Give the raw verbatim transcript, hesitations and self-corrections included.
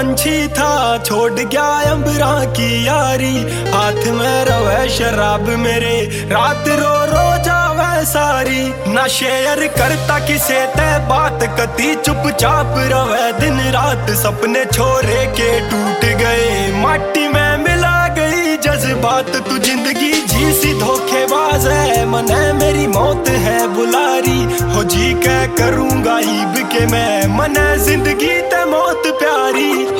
पंछी था छोड़ गया अंबरा की यारी, हाथ में रवे शराब मेरे, रात रो रो जावे सारी। ना शेयर करता किसे ते बात कती, चुपचाप रवे दिन रात। सपने छोरे के टूट गए, माटी में मिला गई जज्बात। तू जिंदगी जी सी धोखेबाज है, मन है मेरी मौत है बुलारी। हो जी के करूंगा ईब के मैं, मन है जिंदगी ते मौत प्यारी।